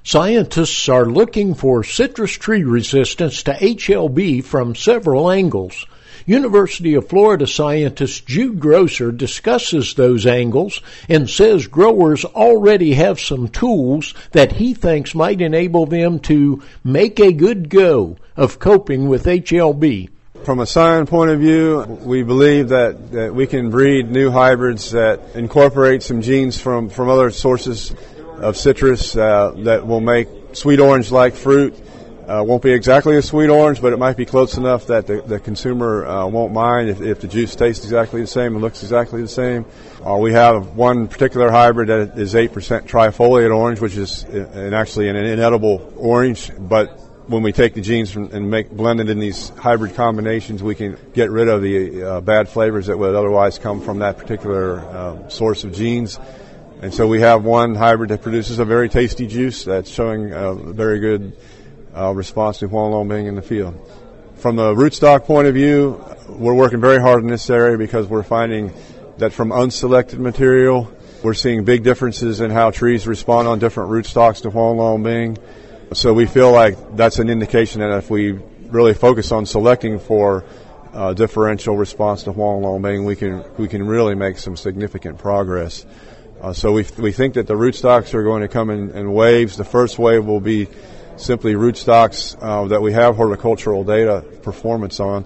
Scientists are looking for citrus tree resistance to HLB from several angles. University of Florida scientist Jude Grosser discusses those angles and says growers already have some tools that he thinks might enable them to make a good go of coping with HLB. From a science point of view, we believe that we can breed new hybrids that incorporate some genes from other sources of citrus that will make sweet orange-like fruit. Won't be exactly a sweet orange, but it might be close enough that the consumer won't mind if the juice tastes exactly the same and looks exactly the same. We have one particular hybrid that is 8% trifoliate orange, which is actually an inedible orange, but when we take the genes and blend it in these hybrid combinations, we can get rid of the bad flavors that would otherwise come from that particular source of genes. And so we have one hybrid that produces a very tasty juice that's showing a very good response to Huang Long Bing in the field. From the rootstock point of view, we're working very hard in this area because we're finding that from unselected material, we're seeing big differences in how trees respond on different rootstocks to Huang Long Bing. So we feel like that's an indication that if we really focus on selecting for differential response to Huang Long Bing, we can really make some significant progress. So we think that the rootstocks are going to come in waves. The first wave will be simply rootstocks that we have horticultural data performance on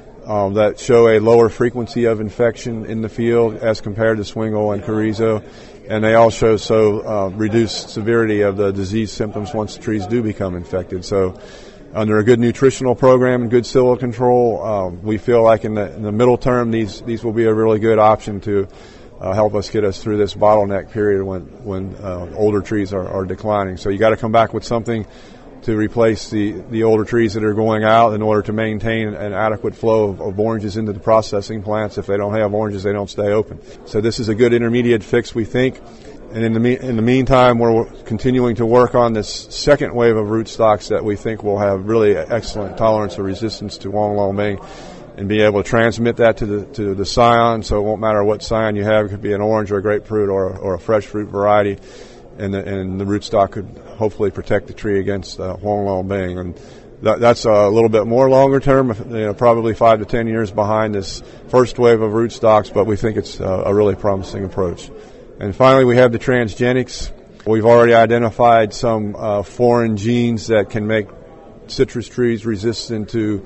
that show a lower frequency of infection in the field as compared to Swingle and Carrizo. And they all show reduced severity of the disease symptoms once the trees do become infected. So under a good nutritional program and good psyllid control, we feel like in the middle term these will be a really good option to help us get us through this bottleneck period when older trees are declining. So you got to come back with something to replace the older trees that are going out in order to maintain an adequate flow of oranges into the processing plants. If they don't have oranges, they don't stay open. So this is a good intermediate fix, we think. And in the meantime, we're continuing to work on this second wave of rootstocks that we think will have really excellent tolerance or resistance to Huang Long Bing, and be able to transmit that to the scion, so it won't matter what scion you have. It could be an orange or a grapefruit or a fresh fruit variety, and the rootstock could hopefully protect the tree against Huang Long Bing. And that's a little bit more longer term, probably 5 to 10 years behind this first wave of rootstocks, but we think it's a really promising approach. And finally, we have the transgenics. We've already identified some foreign genes that can make citrus trees resistant to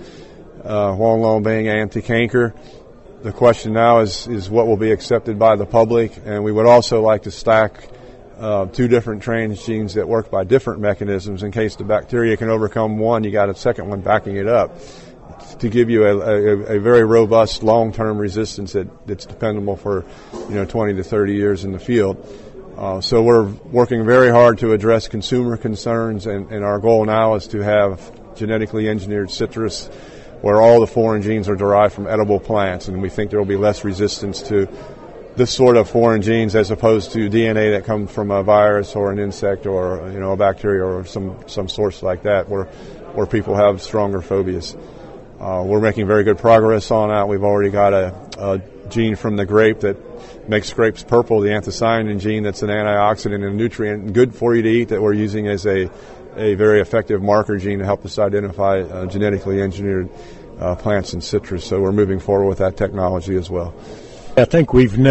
Huang Long Bing and to canker. The question now is what will be accepted by the public, and we would also like to stack two different transgenes that work by different mechanisms. In case the bacteria can overcome one, you got a second one backing it up to give you a very robust long-term resistance that's dependable for 20 to 30 years in the field. So we're working very hard to address consumer concerns, and our goal now is to have genetically engineered citrus where all the foreign genes are derived from edible plants, and we think there will be less resistance to this sort of foreign genes as opposed to DNA that comes from a virus or an insect or a bacteria or some source like that where people have stronger phobias. We're making very good progress on that. We've already got a gene from the grape that makes grapes purple, the anthocyanin gene that's an antioxidant and a nutrient good for you to eat that we're using as a very effective marker gene to help us identify genetically engineered plants and citrus. So we're moving forward with that technology as well. I think we've had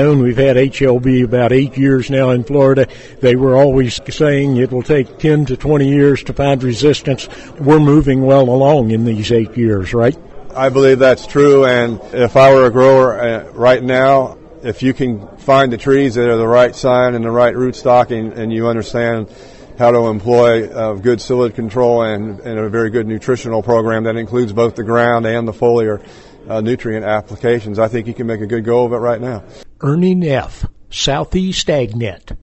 HLB about 8 years now in Florida. They were always saying it will take 10 to 20 years to find resistance. We're moving well along in these 8 years, right? I believe that's true, and if I were a grower right now, if you can find the trees that are the right scion and the right rootstock, and you understand how to employ good psyllid control and a very good nutritional program that includes both the ground and the foliar nutrient applications, I think you can make a good go of it right now. Ernie Neff, Southeast AgNet.